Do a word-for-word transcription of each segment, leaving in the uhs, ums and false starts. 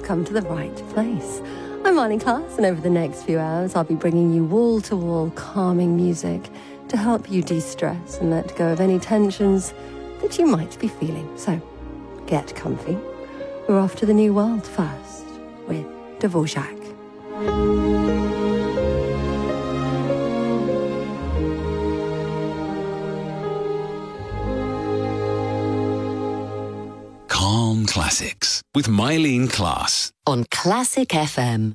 come to the right place. I'm Marlene Klaas, and over the next few hours, I'll be bringing you wall-to-wall calming music to help you de-stress and let go of any tensions that you might be feeling. So, get comfy. We're off to the new world first with Dvorak. Calm Classics with Marlene Klaas on Classic F M.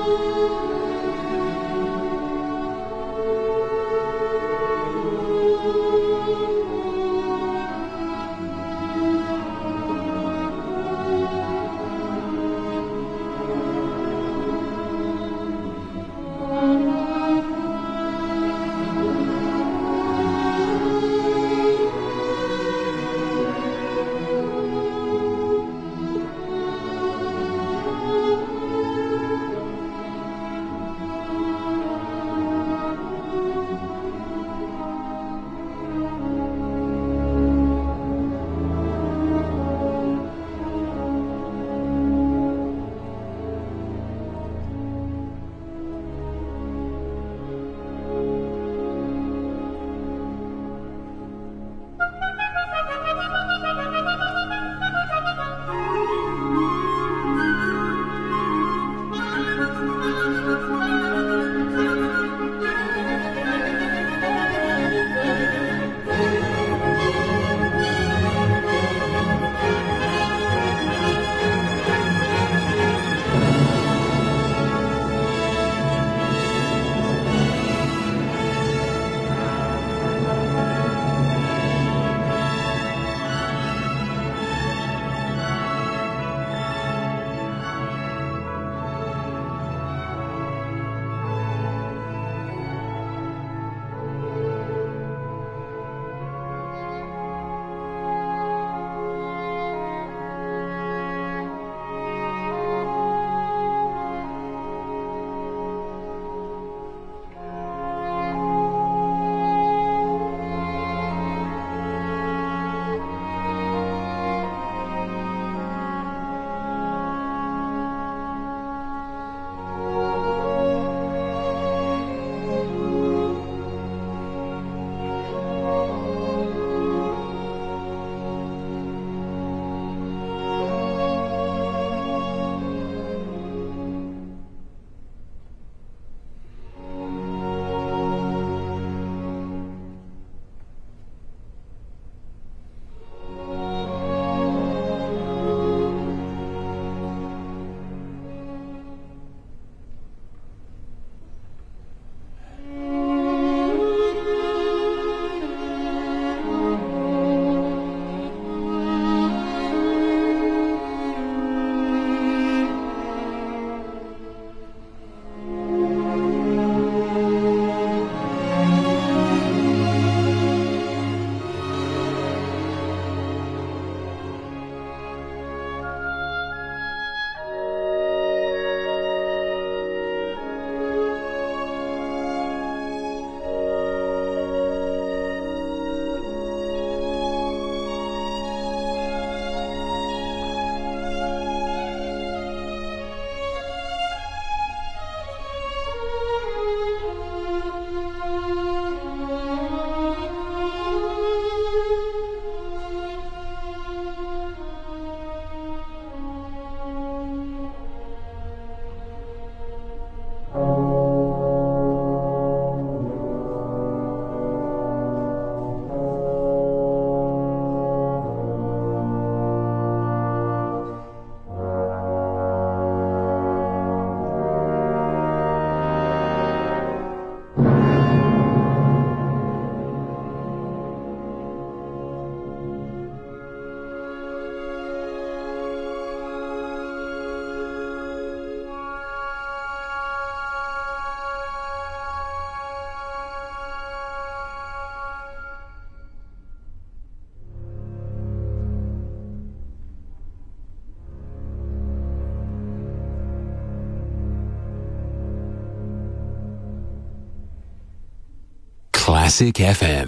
Classic F M.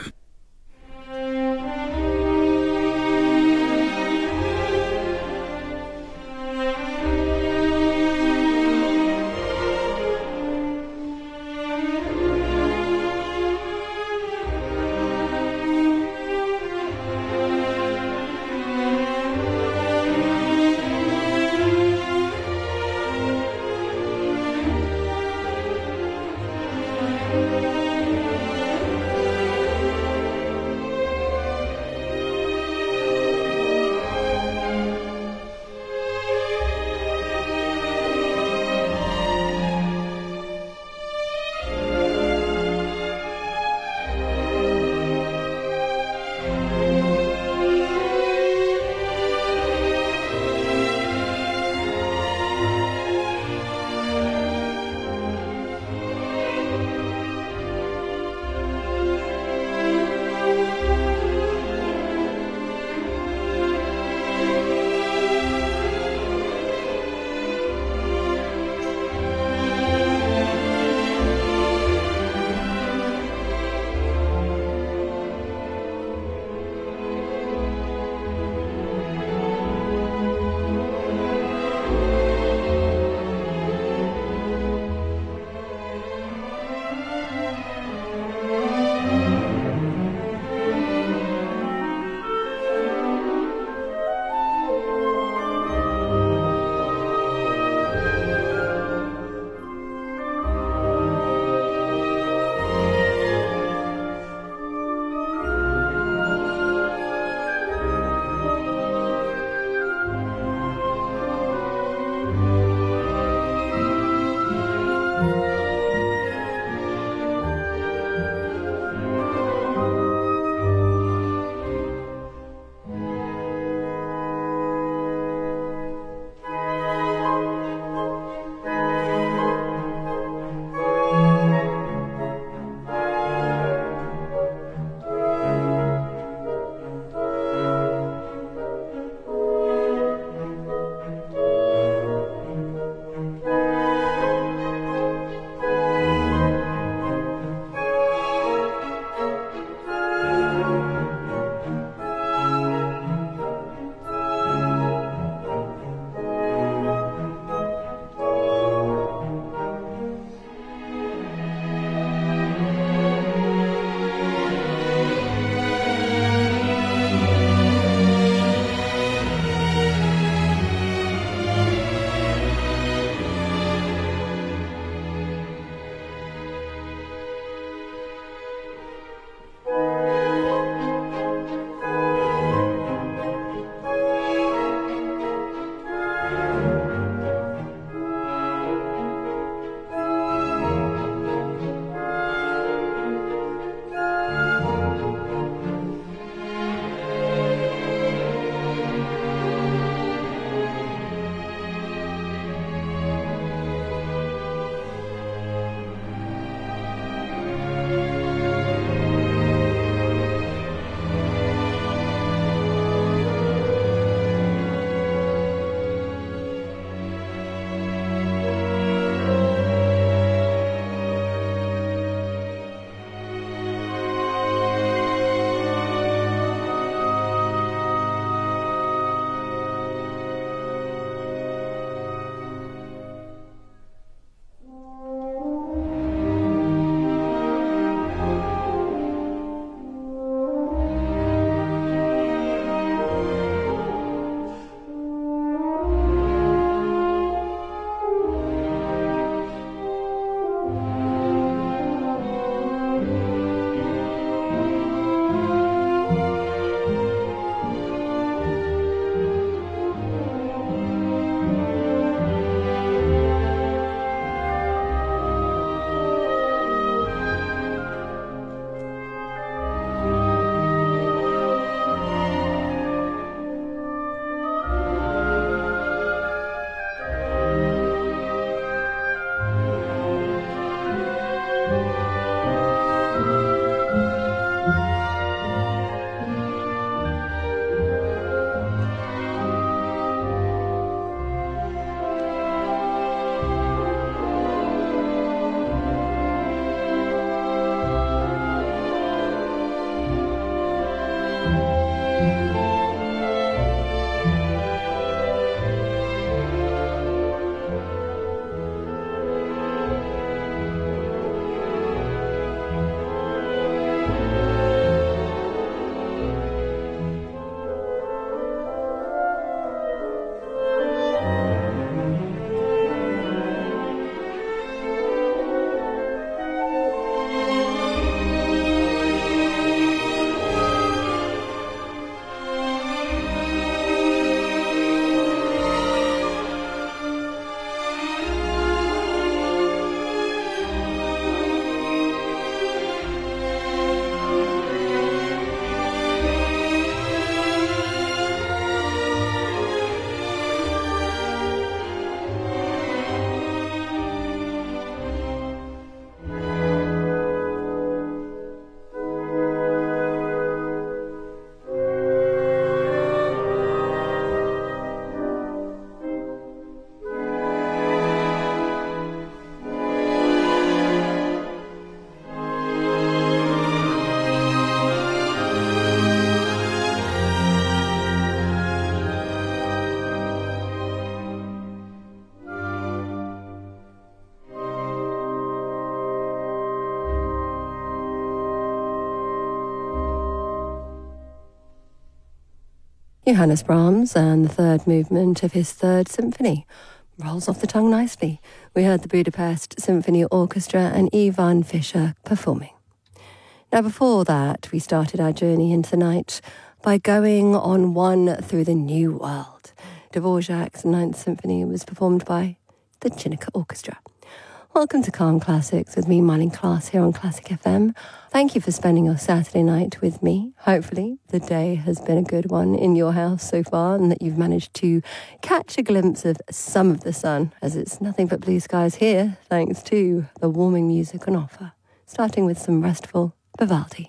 Johannes Brahms and the third movement of his Third Symphony. Rolls off the tongue nicely. We heard the Budapest Symphony Orchestra and Ivan Fischer performing. Now before that, we started our journey into the night by going on one through the New World. Dvorak's Ninth Symphony was performed by the Chinica Orchestra. Welcome to Calm Classics with me, Marlene Klaas, here on Classic F M. Thank you for spending your Saturday night with me. Hopefully the day has been a good one in your house so far and that you've managed to catch a glimpse of some of the sun, as it's nothing but blue skies here, thanks to the warming music on offer. Starting with some restful Vivaldi.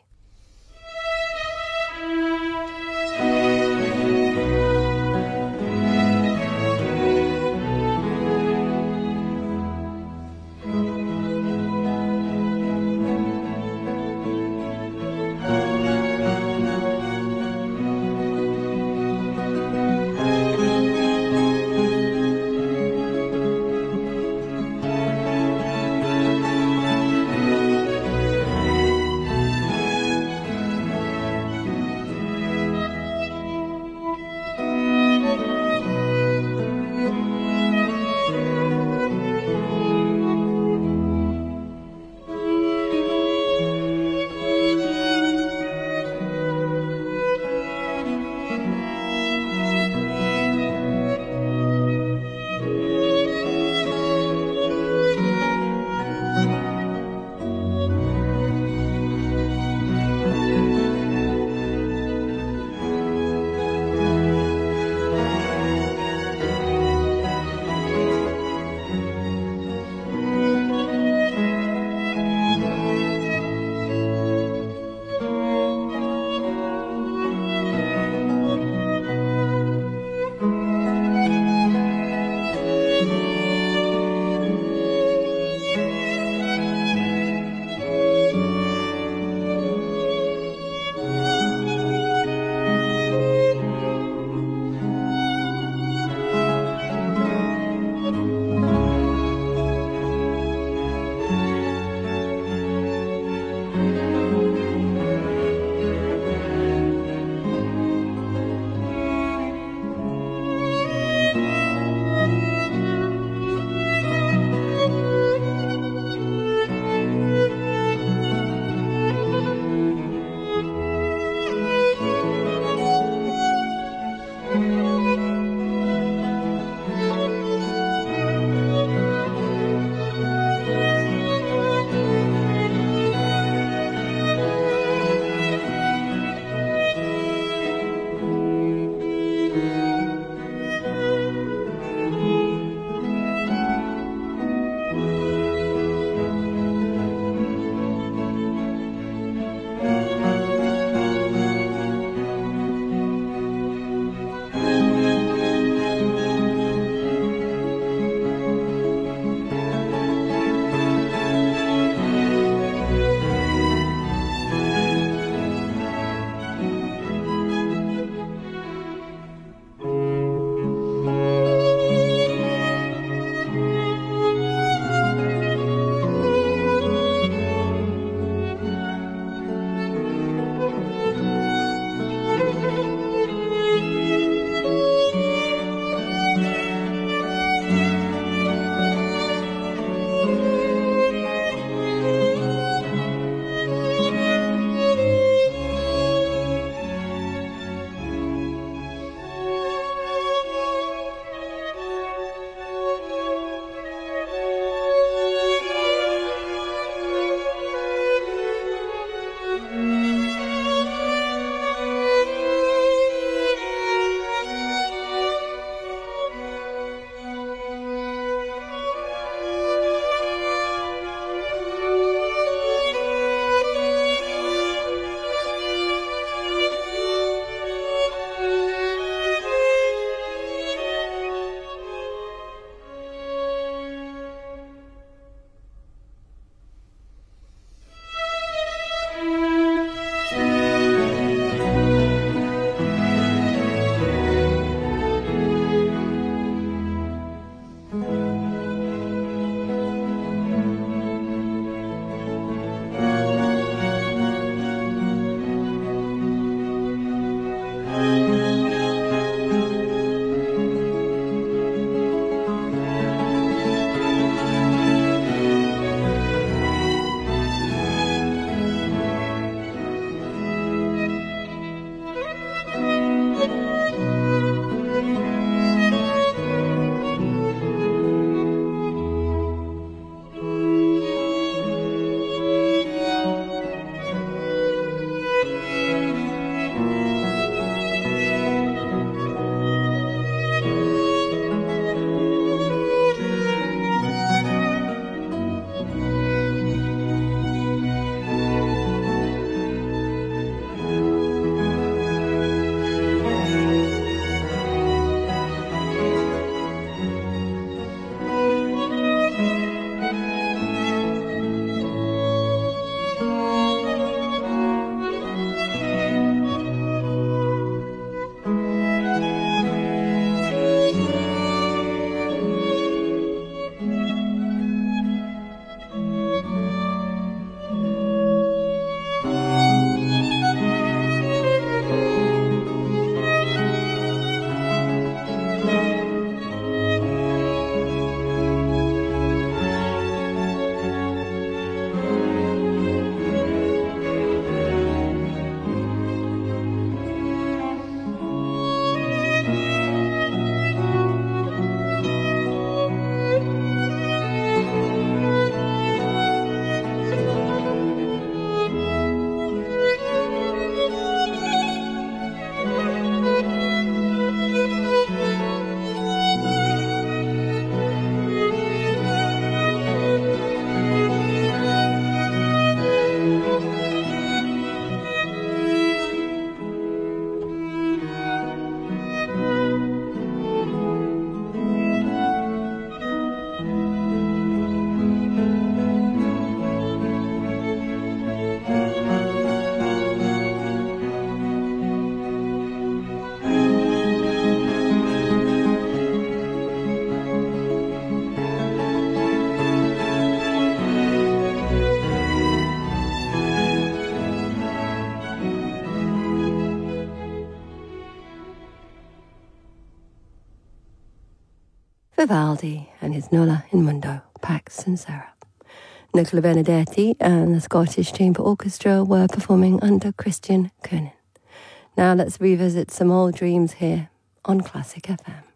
Vivaldi and his Nulla in Mundo, Pax Sincera. Nicola Benedetti and the Scottish Chamber Orchestra were performing under Christian Koenen. Now let's revisit some old dreams here on Classic F M.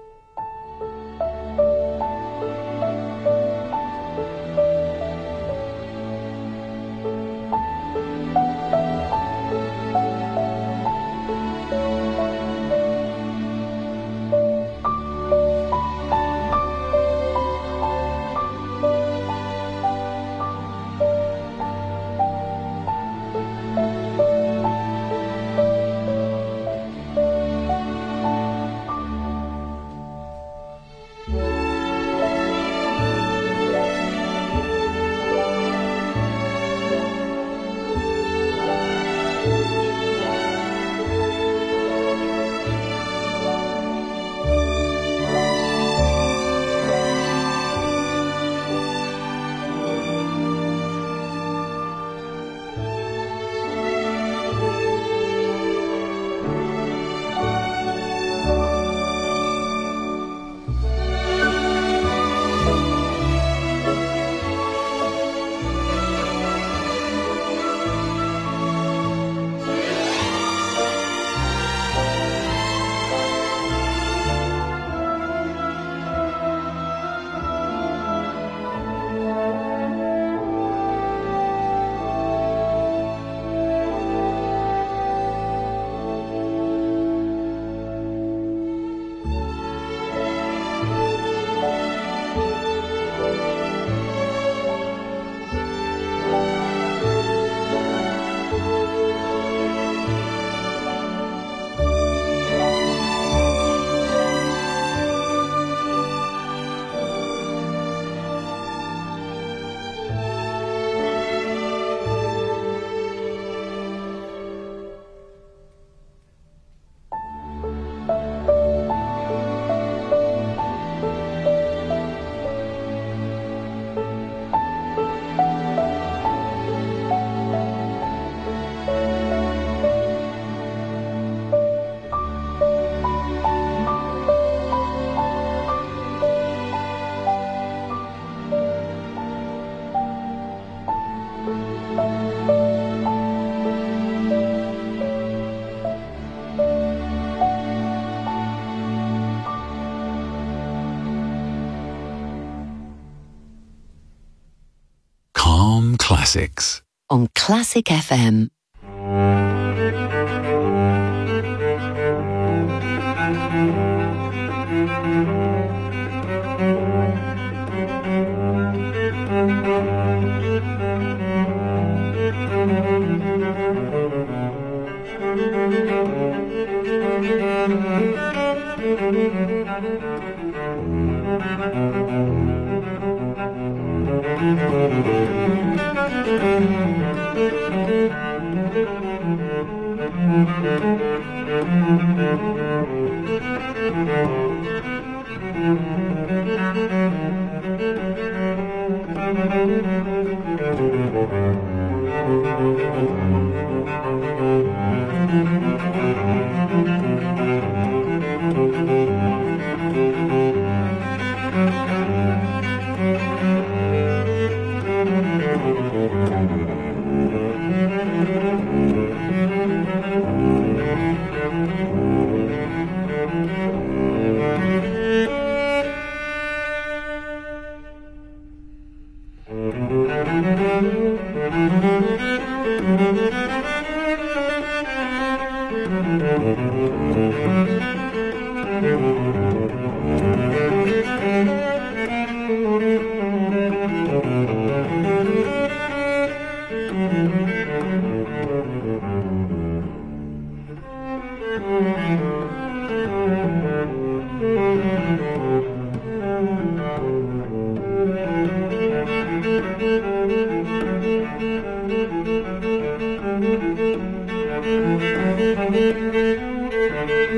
Classics on Classic F M.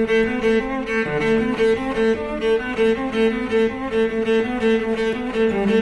Thank you.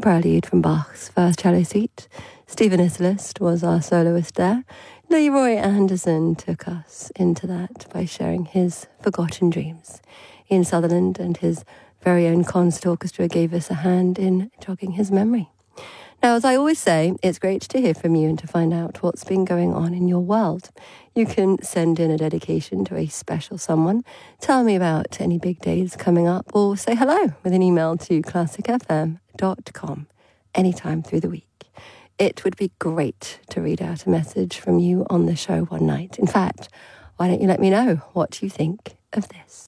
prelude from Bach's First Cello Suite. Stephen Isserlist was our soloist there. Leroy Anderson took us into that by sharing his Forgotten Dreams. Ian Sutherland and his very own concert orchestra gave us a hand in jogging his memory. Now, as I always say, it's great to hear from you and to find out what's been going on in your world. You can send in a dedication to a special someone, tell me about any big days coming up, or say hello with an email to classic f m dot com anytime through the week. It would be great to read out a message from you on the show one night. In fact, why don't you let me know what you think of this?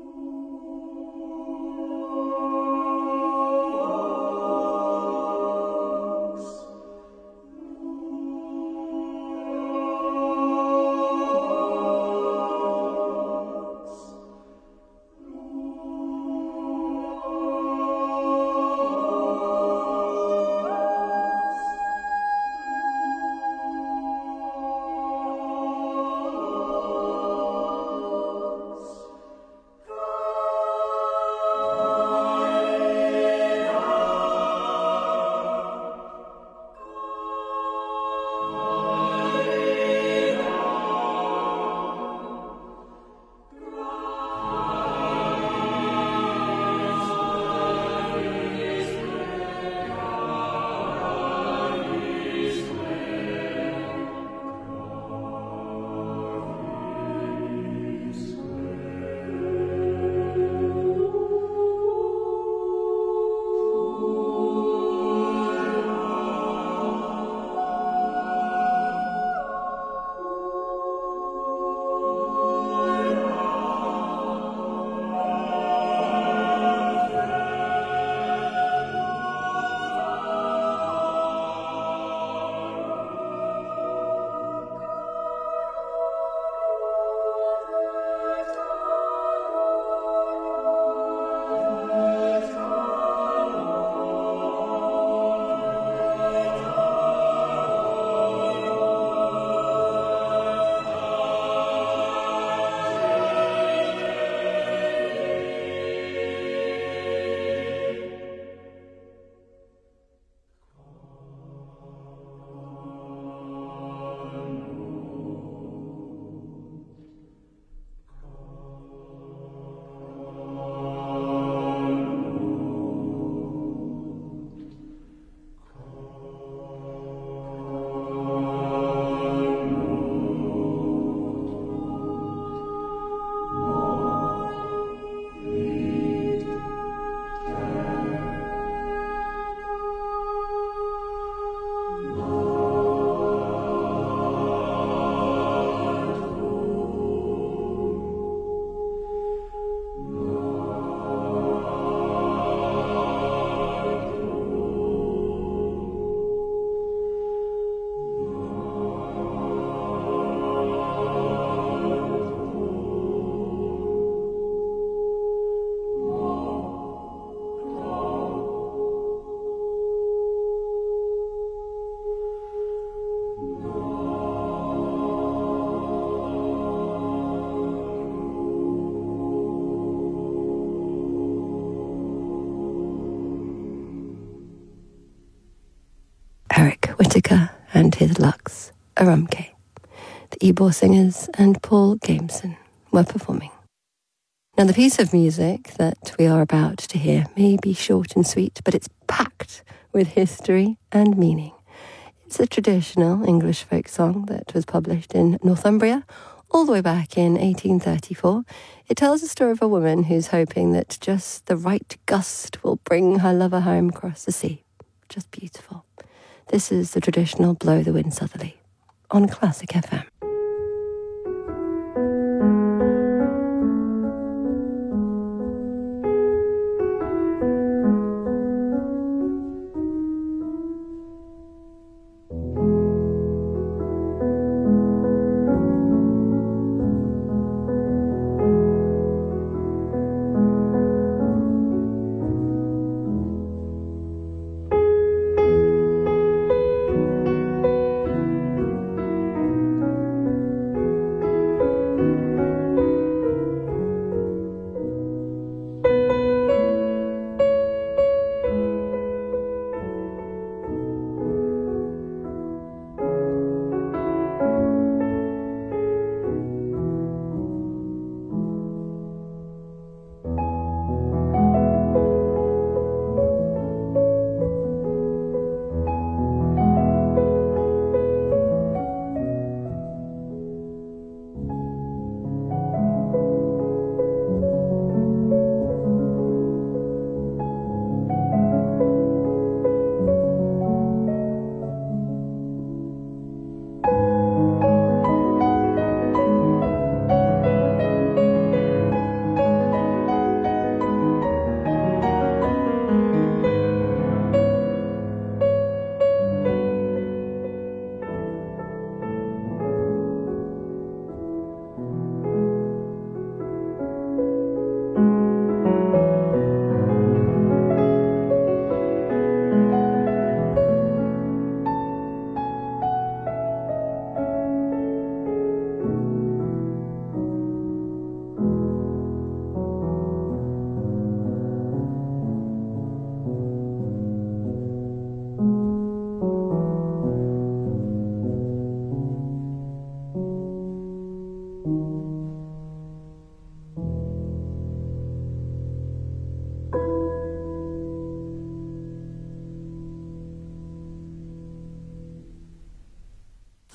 Eric Whittaker and his Lux Arumke. The Ybor Singers and Paul Gameson were performing. Now, the piece of music that we are about to hear may be short and sweet, but it's packed with history and meaning. It's a traditional English folk song that was published in Northumbria all the way back in eighteen thirty-four. It tells the story of a woman who's hoping that just the right gust will bring her lover home across the sea. Just beautiful. This is the traditional Blow the Wind Southerly on Classic F M.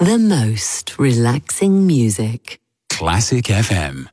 The most relaxing music. Classic F M.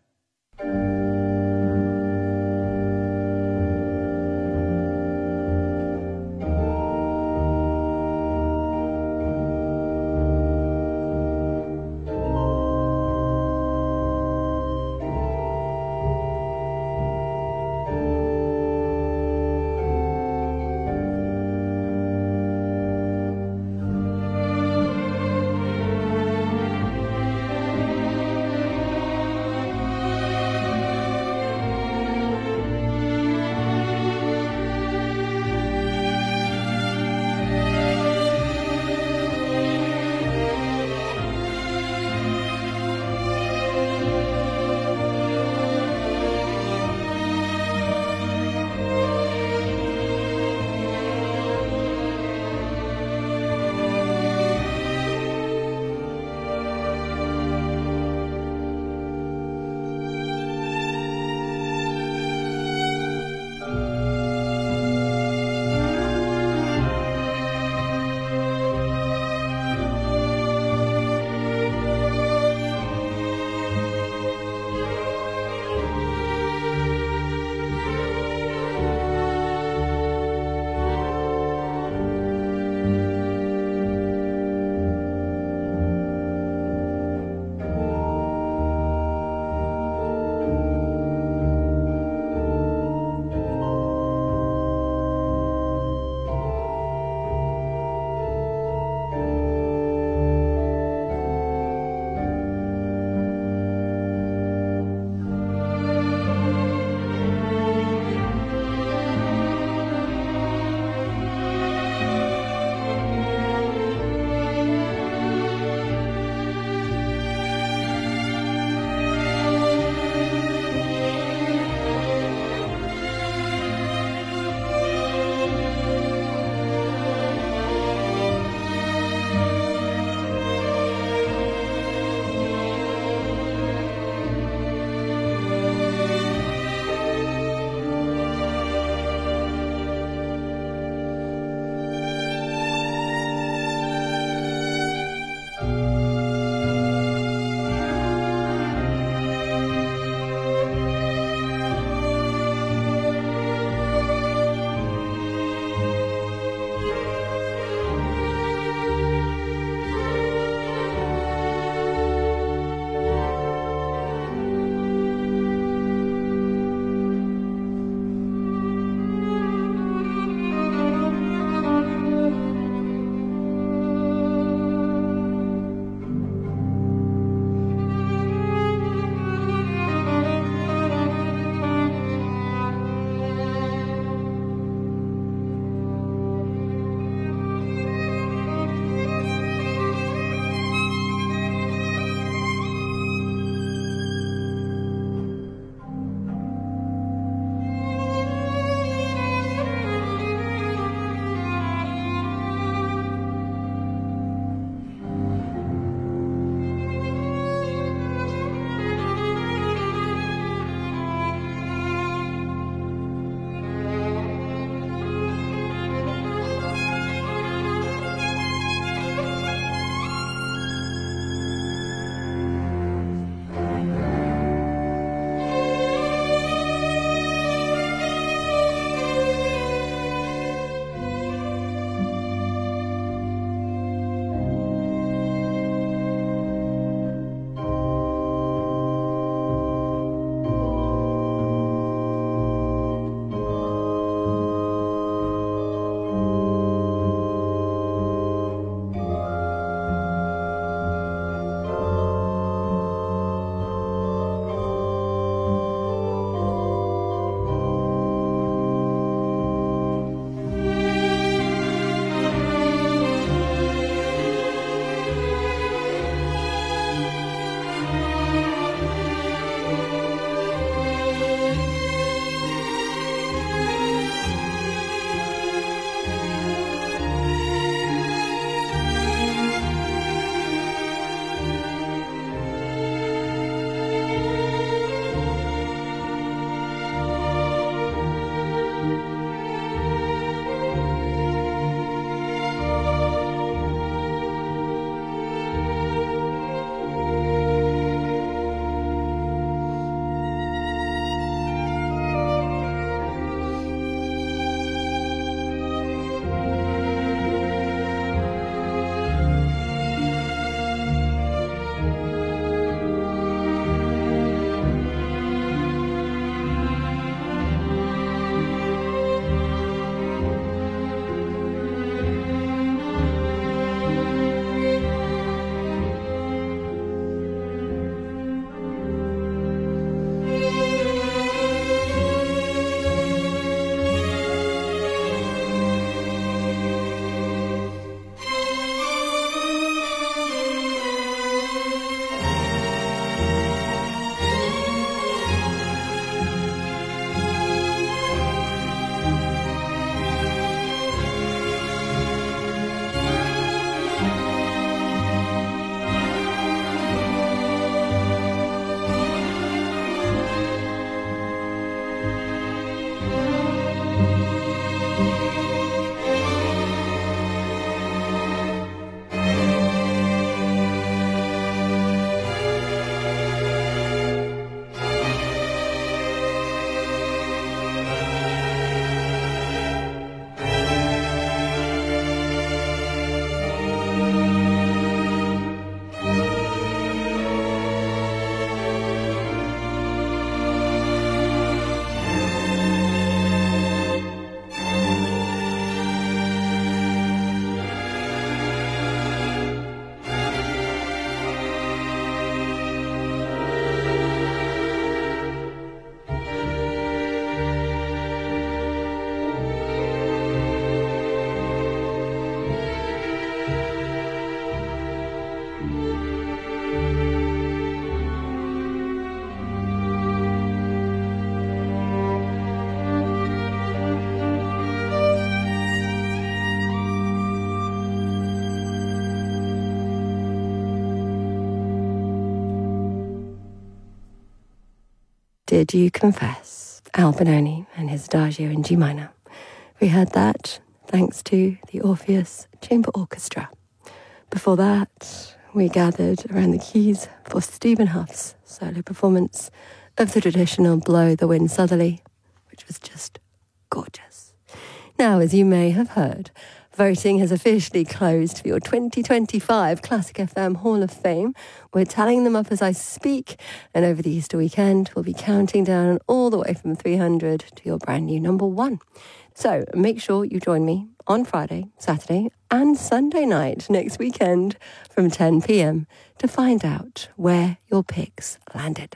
Did You Confess? Al Benoni and his Adagio in G minor. We heard that thanks to the Orpheus Chamber Orchestra. Before that, we gathered around the keys for Stephen Huff's solo performance of the traditional Blow the Wind Southerly, which was just gorgeous. Now, as you may have heard, voting has officially closed for your twenty twenty-five Classic F M Hall of Fame. We're tallying them up as I speak, and over the Easter weekend, we'll be counting down all the way from three hundred to your brand new number one. So make sure you join me on Friday, Saturday, and Sunday night next weekend from ten p.m. to find out where your picks landed.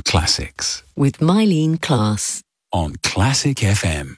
Classics with Mylene Class on Classic F M.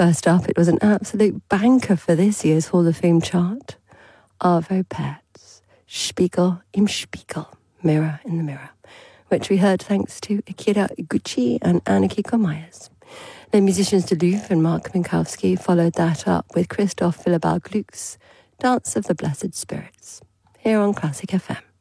First up, it was an absolute banker for this year's Hall of Fame chart. Arvo Pärt's Spiegel im Spiegel, Mirror in the Mirror, which we heard thanks to Akira Iguchi and Anna-Kiko Myers. Les Musiciens de Louvre and Mark Minkowski followed that up with Christoph Willibald Gluck's Dance of the Blessed Spirits, here on Classic F M.